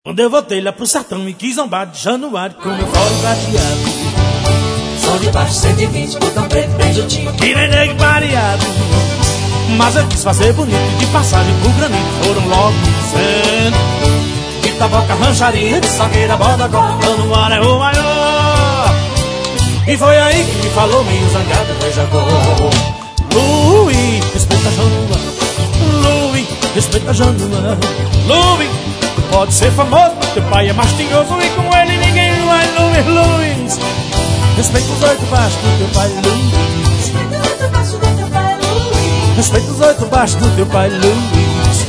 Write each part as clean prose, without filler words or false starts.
Quando eu voltei lá pro sertão e quis zombar de Januário com meu fole prateado, som de baixo 120, botão preto bem juntinho, que nem nego variado. Mas eu quis fazer bonito, de passagem pro granito foram logo dizendo: de taboca, rancharia, de saqueira, bodocó, Januário é o maior. E foi aí que me falou meio zangado, veja como Luiz, respeita Januário, Luiz, respeita Januário, Luiz. Pode ser famoso, teu pai é mastinhoso e com ele ninguém vai, Luiz. Respeita os 8 baixos do teu pai, Luiz. Respeita os 8 baixos do teu pai, Luiz.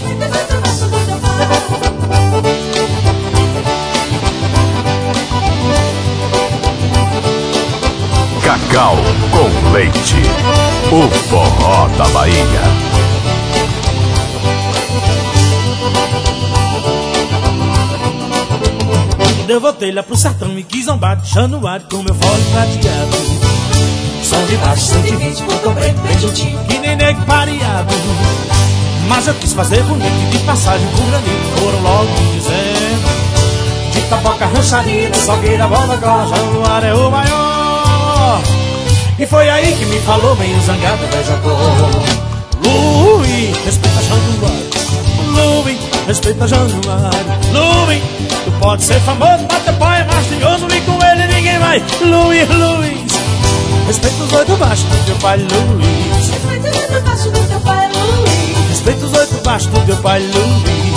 Cacau com leite, o forró da Bahia. Quando eu voltei lá pro sertão e quis zombar de Januário com meu fole prateado, som de baixo 120, botão preto bem juntinho, que nem nego pareado. Mas eu quis fazer bonito e de passagem pro granito foram logo dizendo: de taboca, rancharia, de salgueira, bodocó, Januário é o maior. E foi aí que me falou meio zangado, veja como Luiz, respeita Januário, Luiz, respeita Januário, Luiz. Tu pode ser famoso, mas teu pai é mastinhoso e com ele ninguém vai, Luiz. Respeita os 8 baixos do teu pai, Luiz. respeita os 8 baixos do teu pai, Luiz. Respeita os 8 baixos do teu pai, Luiz.